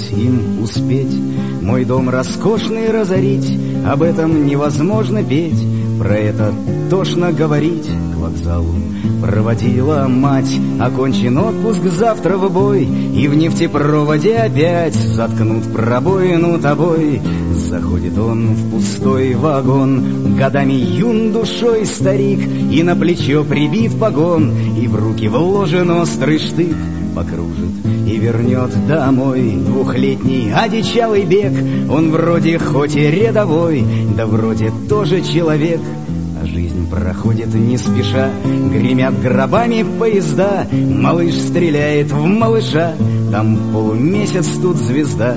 удалось им успеть мой дом роскошный разорить, об этом невозможно петь, про это тошно говорить. К вокзалу проводила мать, окончен отпуск, завтра в бой, и в нефтепроводе опять заткнут пробоину тобой. Заходит он в пустой вагон, годами юн душой старик, и на плечо прибит погон, и в руки вложен острый штык. Покружит и вернет домой двухлетний одичалый бег. Он вроде хоть и рядовой, да вроде тоже человек. А жизнь проходит не спеша, гремят гробами поезда. Малыш стреляет в малыша, там полумесяц, тут звезда.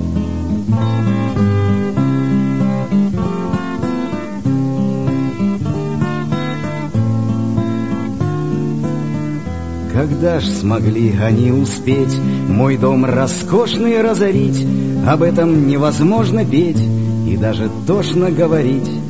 Когда ж смогли они успеть мой дом роскошный разорить, об этом невозможно петь и даже тошно говорить.